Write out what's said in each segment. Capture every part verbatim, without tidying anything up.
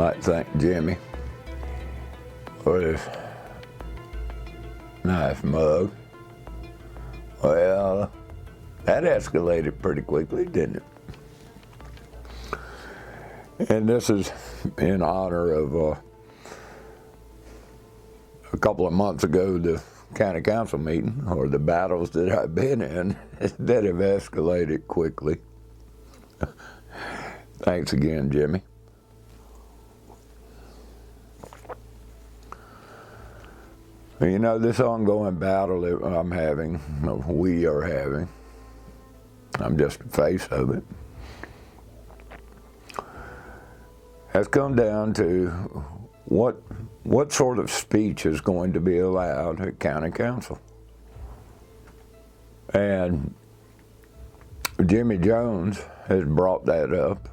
like to thank Jimmy for his nice mug. Well, that escalated pretty quickly, didn't it? And this is in honor of uh, a couple of months ago, the county council meeting, or the battles that I've been in that have escalated quickly. Thanks again, Jimmy. You know, this ongoing battle that I'm having, we are having, I'm just the face of it, has come down to what what sort of speech is going to be allowed at county council. And Jimmy Jones has brought that up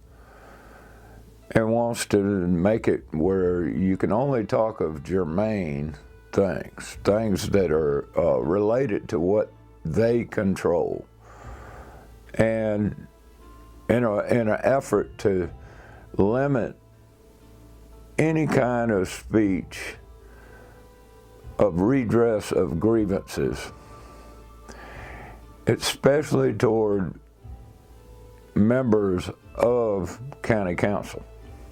and wants to make it where you can only talk of germane things, things that are uh, related to what they control. And in a, in an effort to limit any kind of speech of redress of grievances, especially toward members of county council.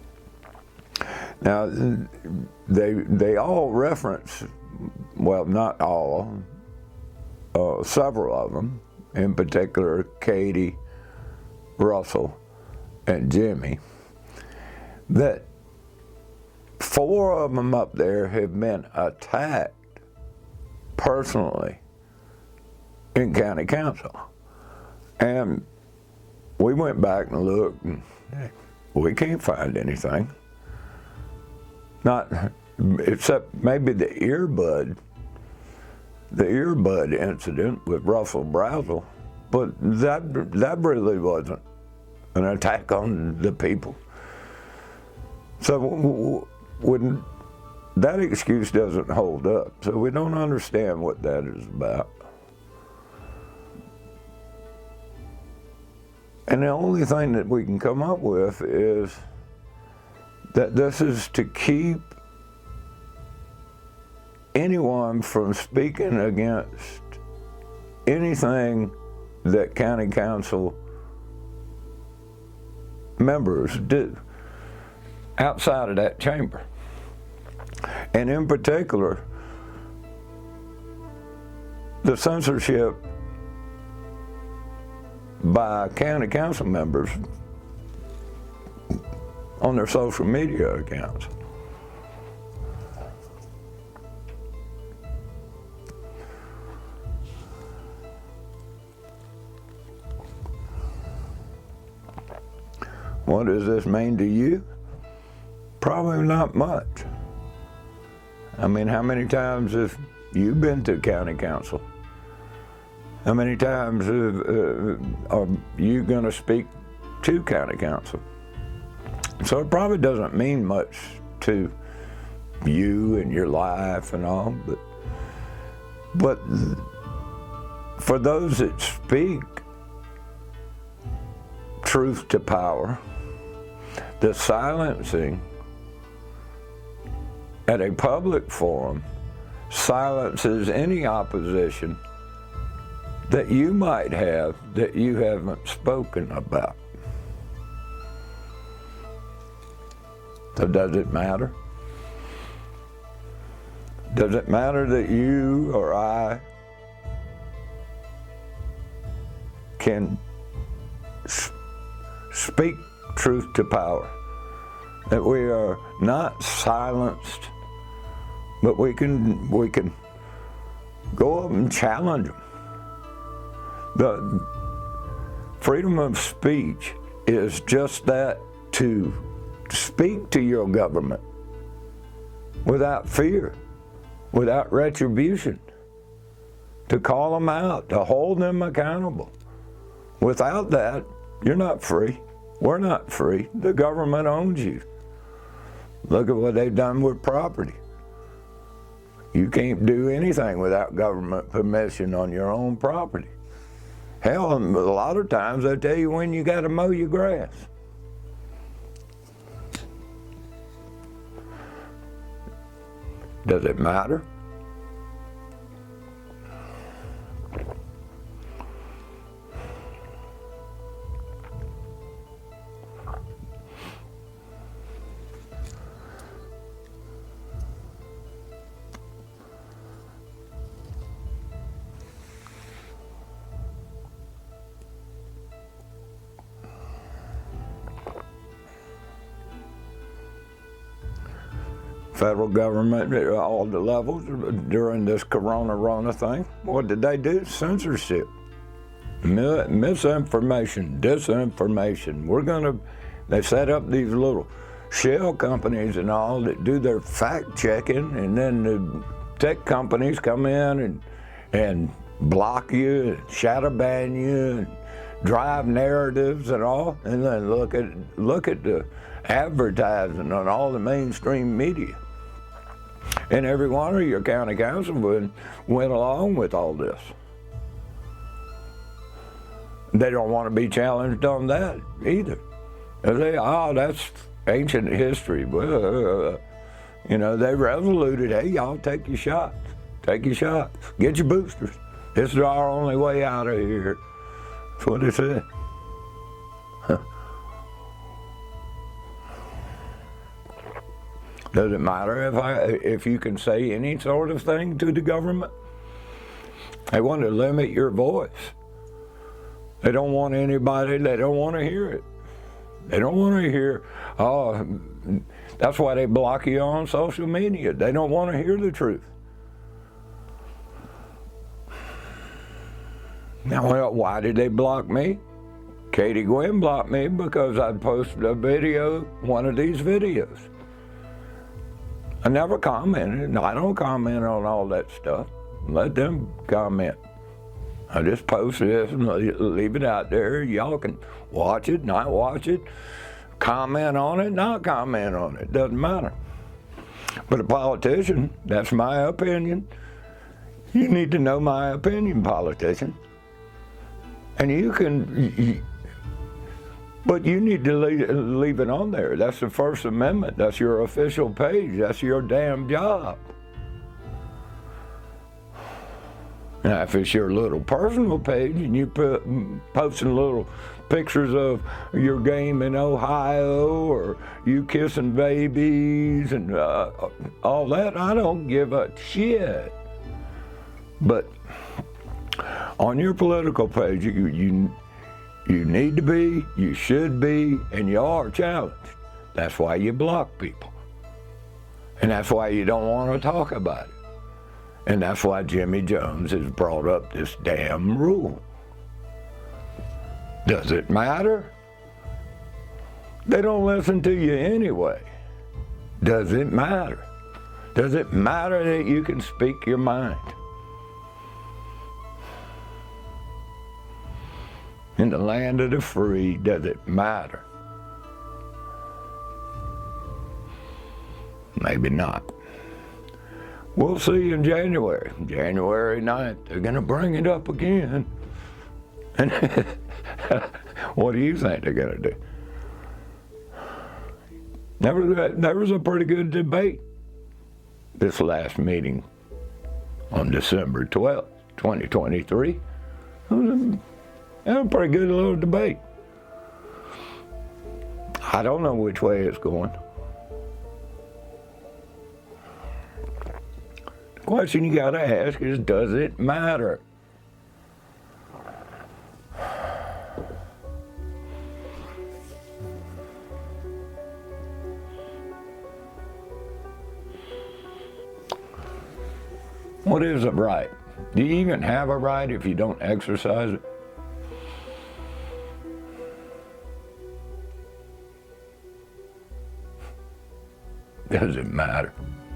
Now, they they all reference, well, not all, uh, several of them, in particular Katie, Russell, and Jimmy, that four of them up there have been attacked personally in county council. And we went back and looked, and we can't find anything. Not, except maybe the earbud, the earbud incident with Russell Brazel, but that that really wasn't an attack on the people. So when that excuse doesn't hold up, so we don't understand what that is about. And the only thing that we can come up with is that this is to keep anyone from speaking against anything that county council members do outside of that chamber. And in particular, the censorship by county council members on their social media accounts. What does this mean to you? Probably not much. I mean, how many times have you been to county council? How many times uh, are you going to speak to county council? So it probably doesn't mean much to you and your life and all, but but for those that speak truth to power, the silencing at a public forum silences any opposition that you might have that you haven't spoken about. So does it matter? Does it matter that you or I can speak truth to power? That we are not silenced, but we can we can go up and challenge them. The freedom of speech is just that, to speak to your government without fear, without retribution, to call them out, to hold them accountable. Without that, you're not free. We're not free. The government owns you. Look at what they've done with property. You can't do anything without government permission on your own property. Hell, a lot of times they tell you when you got to mow your grass. Does it matter? Federal government at all the levels during this corona-rona thing, what did they do? Censorship, misinformation, disinformation. We're gonna, they set up these little shell companies and all that do their fact checking, and then the tech companies come in and and block you, and shadow ban you, and drive narratives and all, and then look at look at the advertising on all the mainstream media. And every one of your county councilmen went along with all this. They don't want to be challenged on that either. They say, oh, that's ancient history. Well, uh, you know, they resoluted, hey, y'all take your shots. Take your shots. Get your boosters. This is our only way out of here. That's what they said. Huh. Does it matter if I, if you can say any sort of thing to the government? They want to limit your voice. They don't want anybody, they don't want to hear it. They don't want to hear, oh, that's why they block you on social media. They don't want to hear the truth. Now, well, why did they block me? Katie Gwynn blocked me because I posted a video, one of these videos. I never commented. I don't comment on all that stuff. Let them comment. I just post this and leave it out there. Y'all can watch it, not watch it, comment on it, not comment on it. Doesn't matter. But a politician, that's my opinion. You need to know my opinion, politician. And you can, you, but you need to leave, leave it on there. That's the First Amendment. That's your official page. That's your damn job. Now, if it's your little personal page and you put posting little pictures of your game in Ohio or you kissing babies and uh, all that, I don't give a shit. But on your political page, you, you You need to be, you should be, and you are challenged. That's why you block people. And that's why you don't want to talk about it. And that's why Jimmy Jones has brought up this damn rule. Does it matter? They don't listen to you anyway. Does it matter? Does it matter that you can speak your mind? In the land of the free, does it matter? Maybe not. We'll see in January. January ninth, they're gonna bring it up again. And what do you think they're gonna do? There was, there was a pretty good debate this last meeting on December twelfth, twenty twenty-three. It was a, it was a pretty good little debate. I don't know which way it's going. The question you gotta ask is, does it matter? What is a right? Do you even have a right if you don't exercise it? Does it matter?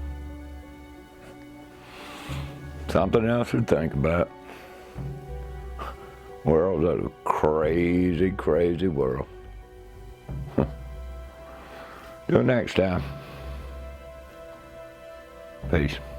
Something else to think about. World's a crazy, crazy world. Till next time. Peace.